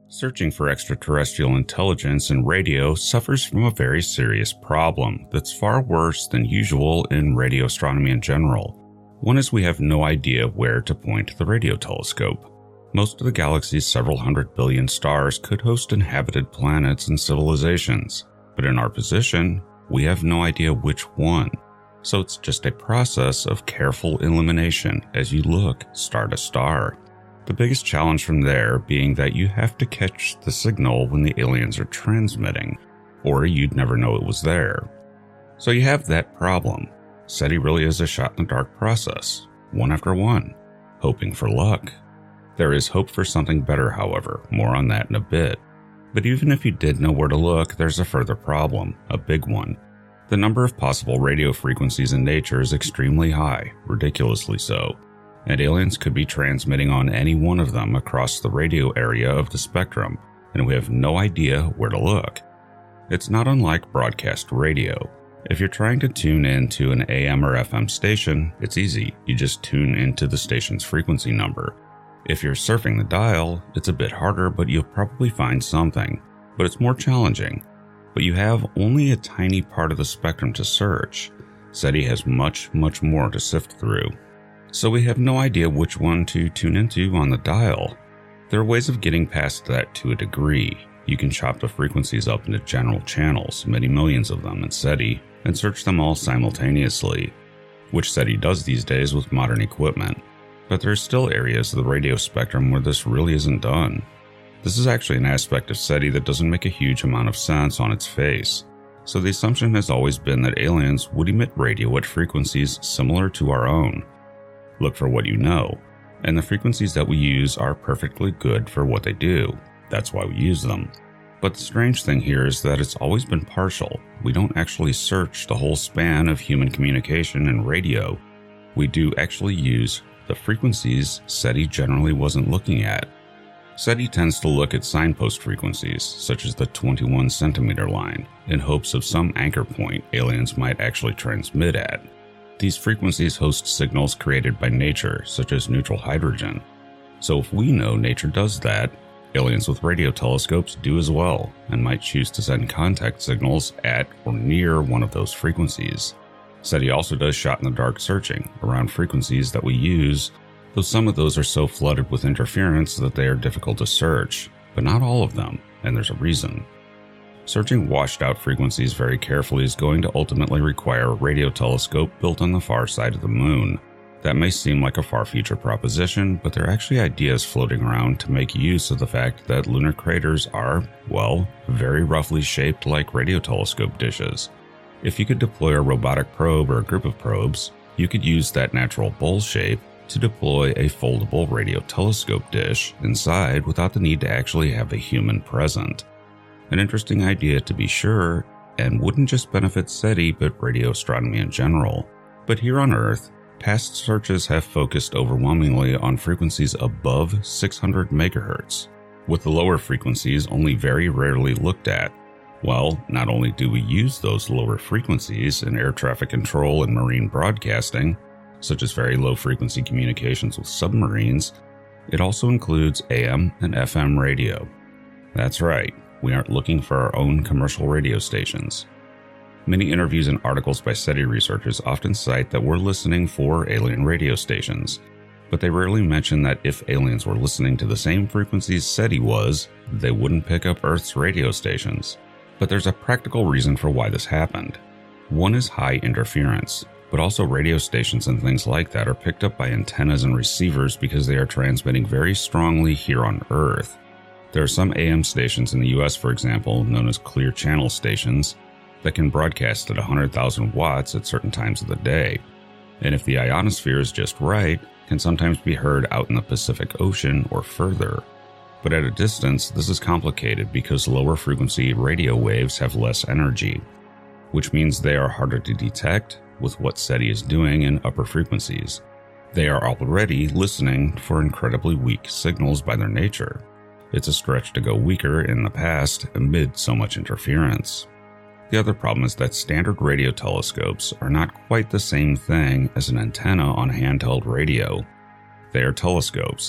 Searching for extraterrestrial intelligence in radio suffers from a very serious problem that's far worse than usual in radio astronomy in general. One is we have no idea where to point the radio telescope. Most of the galaxy's several hundred billion stars could host inhabited planets and civilizations, but in our position, we have no idea which one. So it's just a process of careful elimination as you look star to star. The biggest challenge from there being that you have to catch the signal when the aliens are transmitting, or you'd never know it was there. So you have that problem. SETI really is a shot-in-the-dark process, one after one, hoping for luck. There is hope for something better, however, more on that in a bit. But even if you did know where to look, there's a further problem, a big one. The number of possible radio frequencies in nature is extremely high, ridiculously so. And aliens could be transmitting on any one of them across the radio area of the spectrum, and we have no idea where to look. It's not unlike broadcast radio. If you're trying to tune in to an AM or FM station, it's easy. You just tune into the station's frequency number. If you're surfing the dial, it's a bit harder, but you'll probably find something. But it's more challenging. But you have only a tiny part of the spectrum to search. SETI has much more to sift through. So we have no idea which one to tune into on the dial. There are ways of getting past that to a degree. You can chop the frequencies up into general channels, many millions of them in SETI, and search them all simultaneously, which SETI does these days with modern equipment. But there are still areas of the radio spectrum where this really isn't done. This is actually an aspect of SETI that doesn't make a huge amount of sense on its face. So the assumption has always been that aliens would emit radio at frequencies similar to our own. Look for what you know, and the frequencies that we use are perfectly good for what they do. That's why we use them. But the strange thing here is that it's always been partial. We don't actually search the whole span of human communication and radio. We do actually use the frequencies SETI generally wasn't looking at. SETI tends to look at signpost frequencies, such as the 21 centimeter line, in hopes of some anchor point aliens might actually transmit at. These frequencies host signals created by nature, such as neutral hydrogen. So if we know nature does that, aliens with radio telescopes do as well, and might choose to send contact signals at or near one of those frequencies. SETI also does shot-in-the-dark searching around frequencies that we use, though some of those are so flooded with interference that they are difficult to search, but not all of them, and there's a reason. Searching washed-out frequencies very carefully is going to ultimately require a radio telescope built on the far side of the moon. That may seem like a far-future proposition, but there are actually ideas floating around to make use of the fact that lunar craters are, well, very roughly shaped like radio telescope dishes. If you could deploy a robotic probe or a group of probes, you could use that natural bowl shape to deploy a foldable radio telescope dish inside without the need to actually have a human present. An interesting idea to be sure, and wouldn't just benefit SETI but radio astronomy in general. But here on Earth, past searches have focused overwhelmingly on frequencies above 600 MHz, with the lower frequencies only very rarely looked at. Well, not only do we use those lower frequencies in air traffic control and marine broadcasting, such as very low frequency communications with submarines, it also includes AM and FM radio. That's right. We aren't looking for our own commercial radio stations. Many interviews and articles by SETI researchers often cite that we're listening for alien radio stations, but they rarely mention that if aliens were listening to the same frequencies SETI was, they wouldn't pick up Earth's radio stations. But there's a practical reason for why this happened. One is high interference, but also radio stations and things like that are picked up by antennas and receivers because they are transmitting very strongly here on Earth. There are some AM stations in the US, for example, known as clear channel stations, that can broadcast at 100,000 watts at certain times of the day. And if the ionosphere is just right, can sometimes be heard out in the Pacific Ocean or further. But at a distance, this is complicated because lower frequency radio waves have less energy, which means they are harder to detect with what SETI is doing in upper frequencies. They are already listening for incredibly weak signals by their nature. It's a stretch to go weaker in the past amid so much interference. The other problem is that standard radio telescopes are not quite the same thing as an antenna on handheld radio. They are telescopes,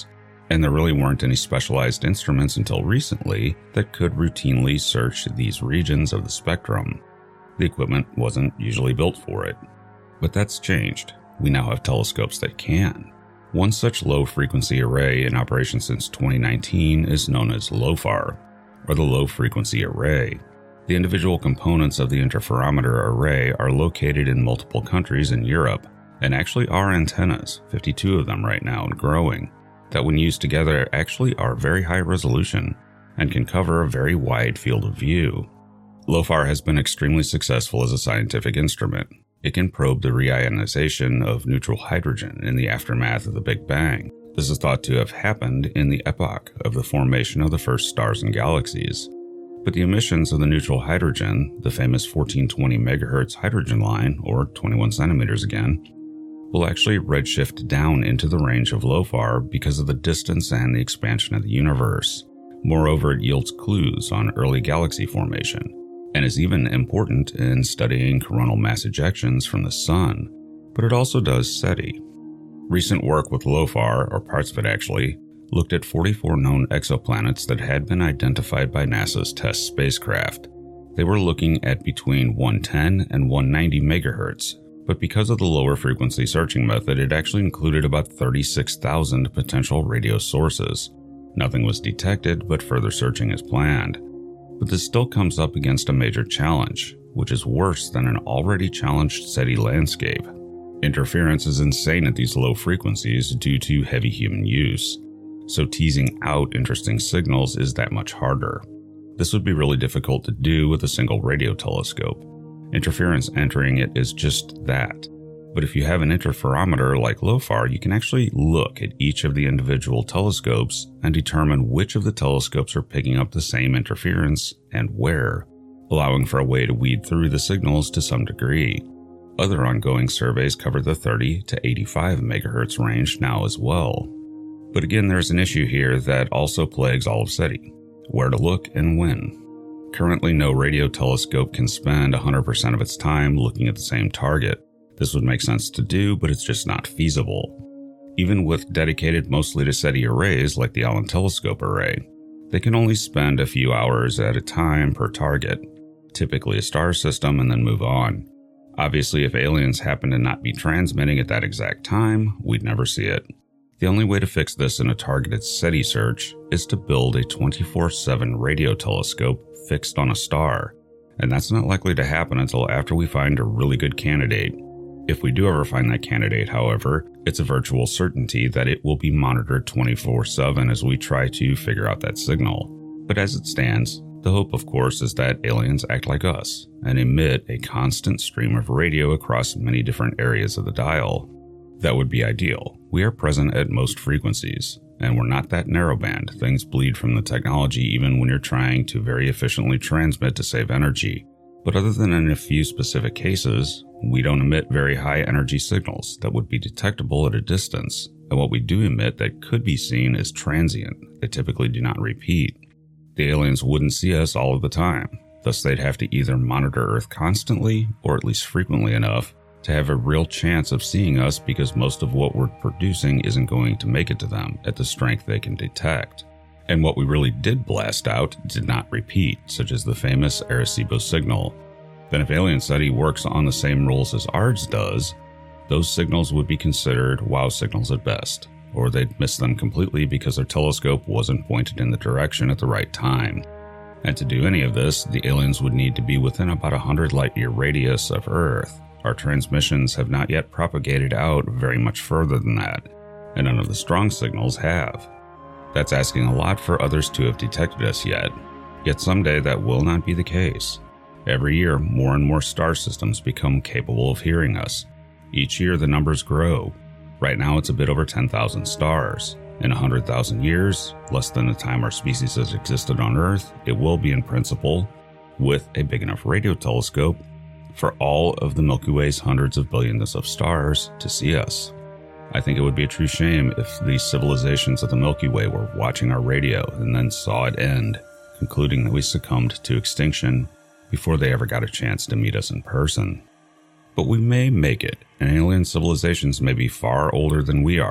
And there really weren't any specialized instruments until recently that could routinely search these regions of the spectrum. The equipment wasn't usually built for it. But that's changed. We now have telescopes that can. One such low-frequency array in operation since 2019 is known as LOFAR, or the Low Frequency Array. The individual components of the interferometer array are located in multiple countries in Europe, and actually are antennas, 52 of them right now and growing, that when used together actually are very high resolution and can cover a very wide field of view. LOFAR has been extremely successful as a scientific instrument. It can probe the reionization of neutral hydrogen in the aftermath of the Big Bang. This is thought to have happened in the epoch of the formation of the first stars and galaxies. But the emissions of the neutral hydrogen, the famous 1420 MHz hydrogen line, or 21 centimeters again, will actually redshift down into the range of LOFAR because of the distance and the expansion of the universe. Moreover, it yields clues on early galaxy formation, and is even important in studying coronal mass ejections from the Sun, but it also does SETI. Recent work with LOFAR, or parts of it actually, looked at 44 known exoplanets that had been identified by NASA's TESS spacecraft. They were looking at between 110 and 190 megahertz, but because of the lower frequency searching method, it actually included about 36,000 potential radio sources. Nothing was detected, but further searching is planned. But this still comes up against a major challenge, which is worse than an already challenged SETI landscape. Interference is insane at these low frequencies due to heavy human use, so teasing out interesting signals is that much harder. This would be really difficult to do with a single radio telescope. Interference entering it is just that. But if you have an interferometer like LOFAR, you can actually look at each of the individual telescopes and determine which of the telescopes are picking up the same interference and where, allowing for a way to weed through the signals to some degree. Other ongoing surveys cover the 30 to 85 megahertz range now as well. But again, there's an issue here that also plagues all of SETI: where to look and when. Currently, no radio telescope can spend 100% of its time looking at the same target. This would make sense to do, but it's just not feasible. Even with dedicated mostly to SETI arrays like the Allen Telescope Array, they can only spend a few hours at a time per target, typically a star system, and then move on. Obviously, if aliens happen to not be transmitting at that exact time, we'd never see it. The only way to fix this in a targeted SETI search is to build a 24/7 radio telescope fixed on a star, and that's not likely to happen until after we find a really good candidate. If we do ever find that candidate, however, it's a virtual certainty that it will be monitored 24/7 as we try to figure out that signal. But as it stands, the hope, of course, is that aliens act like us and emit a constant stream of radio across many different areas of the dial. That would be ideal. We are present at most frequencies, and we're not that narrowband. Things bleed from the technology even when you're trying to very efficiently transmit to save energy. But other than in a few specific cases, we don't emit very high energy signals that would be detectable at a distance, and what we do emit that could be seen is transient. They typically do not repeat. The aliens wouldn't see us all of the time, thus they'd have to either monitor Earth constantly, or at least frequently enough, to have a real chance of seeing us because most of what we're producing isn't going to make it to them at the strength they can detect. And what we really did blast out did not repeat, such as the famous Arecibo signal. Then if alien SETI works on the same rules as ours does, those signals would be considered wow signals at best, or they'd miss them completely because their telescope wasn't pointed in the direction at the right time. And to do any of this, the aliens would need to be within about 100 light-year radius of Earth. Our transmissions have not yet propagated out very much further than that, and none of the strong signals have. That's asking a lot for others to have detected us yet someday that will not be the case. Every year, more and more star systems become capable of hearing us. Each year, the numbers grow. Right now, it's a bit over 10,000 stars. In 100,000 years, less than the time our species has existed on Earth, it will be in principle, with a big enough radio telescope, for all of the Milky Way's hundreds of billions of stars to see us. I think it would be a true shame if these civilizations of the Milky Way were watching our radio and then saw it end, concluding that we succumbed to extinction before they ever got a chance to meet us in person. But we may make it, and alien civilizations may be far older than we are,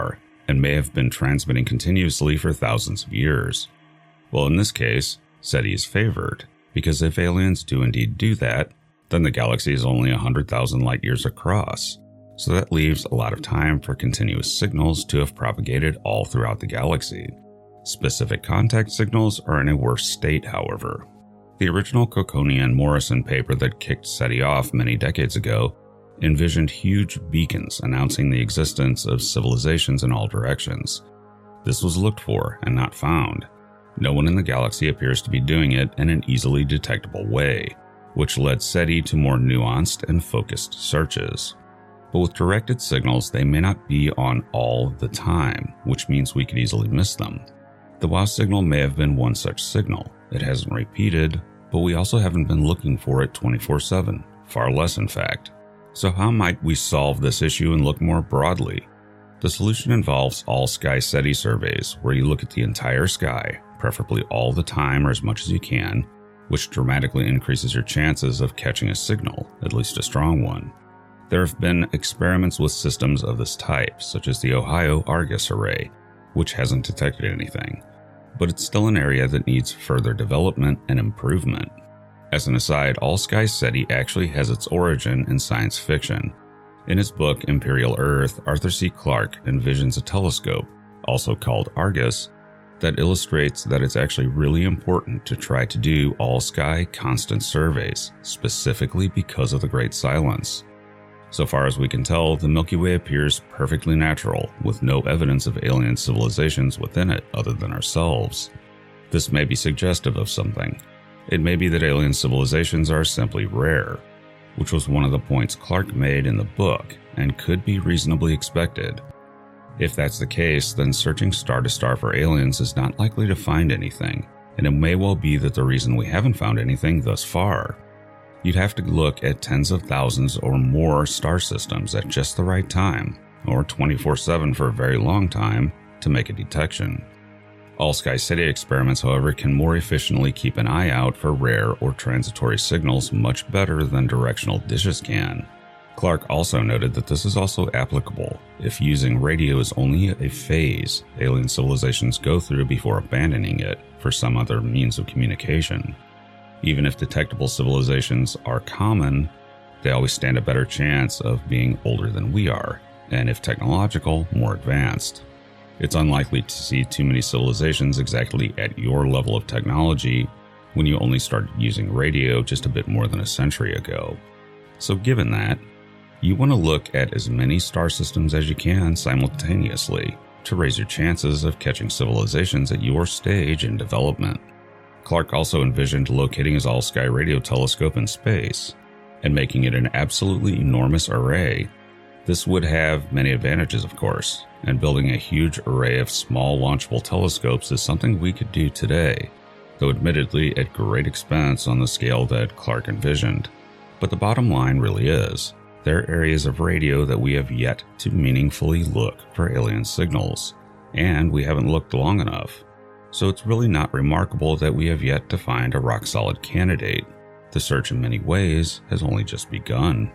and may have been transmitting continuously for thousands of years. Well, in this case, SETI is favored, because if aliens do indeed do that, then the galaxy is only 100,000 light years across, so that leaves a lot of time for continuous signals to have propagated all throughout the galaxy. Specific contact signals are in a worse state, however. The original Cocconi and Morrison paper that kicked SETI off many decades ago envisioned huge beacons announcing the existence of civilizations in all directions. This was looked for and not found. No one in the galaxy appears to be doing it in an easily detectable way, which led SETI to more nuanced and focused searches. But with directed signals, they may not be on all the time, which means we could easily miss them. The WOW signal may have been one such signal. It hasn't repeated, but we also haven't been looking for it 24/7, far less in fact. So how might we solve this issue and look more broadly? The solution involves all-sky SETI surveys, where you look at the entire sky, preferably all the time or as much as you can, which dramatically increases your chances of catching a signal, at least a strong one. There have been experiments with systems of this type, such as the Ohio Argus Array, which hasn't detected anything, but it's still an area that needs further development and improvement. As an aside, all-sky SETI actually has its origin in science fiction. In his book Imperial Earth, Arthur C. Clarke envisions a telescope, also called Argus, that illustrates that it's actually really important to try to do all-sky constant surveys, specifically because of the Great Silence. So far as we can tell, the Milky Way appears perfectly natural, with no evidence of alien civilizations within it other than ourselves. This may be suggestive of something. It may be that alien civilizations are simply rare, which was one of the points Clarke made in the book, and could be reasonably expected. If that's the case, then searching star to star for aliens is not likely to find anything, and it may well be that the reason we haven't found anything thus far. You'd have to look at tens of thousands or more star systems at just the right time, or 24/7 for a very long time, to make a detection. All-sky SETI experiments, however, can more efficiently keep an eye out for rare or transitory signals much better than directional dishes can. Clarke also noted that this is also applicable if using radio is only a phase alien civilizations go through before abandoning it for some other means of communication. Even if detectable civilizations are common, they always stand a better chance of being older than we are, and if technological, more advanced. It's unlikely to see too many civilizations exactly at your level of technology when you only started using radio just a bit more than a century ago. So given that, you want to look at as many star systems as you can simultaneously to raise your chances of catching civilizations at your stage in development. Clarke also envisioned locating his all-sky radio telescope in space and making it an absolutely enormous array. This would have many advantages, of course, and building a huge array of small launchable telescopes is something we could do today, though admittedly at great expense on the scale that Clarke envisioned. But the bottom line really is, there are areas of radio that we have yet to meaningfully look for alien signals, and we haven't looked long enough. So it's really not remarkable that we have yet to find a rock-solid candidate. The search in many ways has only just begun.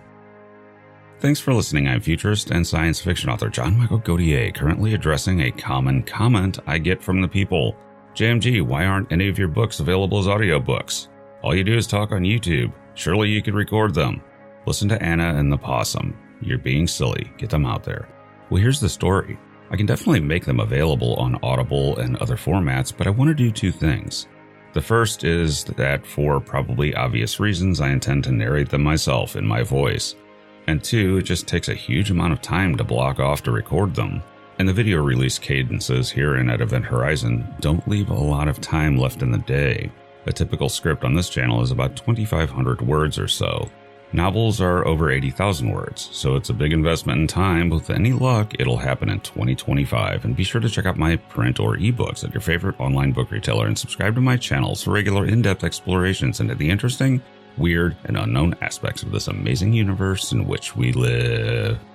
Thanks for listening. I'm futurist and science fiction author John Michael Godier, currently addressing a common comment I get from the people. JMG, why aren't any of your books available as audiobooks? All you do is talk on YouTube. Surely you could record them. Listen to Anna and the Possum. You're being silly. Get them out there. Well, here's the story. I can definitely make them available on Audible and other formats, but I want to do two things. The first is that for probably obvious reasons, I intend to narrate them myself in my voice. And two, it just takes a huge amount of time to block off to record them. And the video release cadences here and at Event Horizon don't leave a lot of time left in the day. A typical script on this channel is about 2,500 words or so. Novels are over 80,000 words, so it's a big investment in time. With any luck, it'll happen in 2025, and be sure to check out my print or ebooks at your favorite online book retailer and subscribe to my channels for regular in-depth explorations into the interesting, weird, and unknown aspects of this amazing universe in which we live.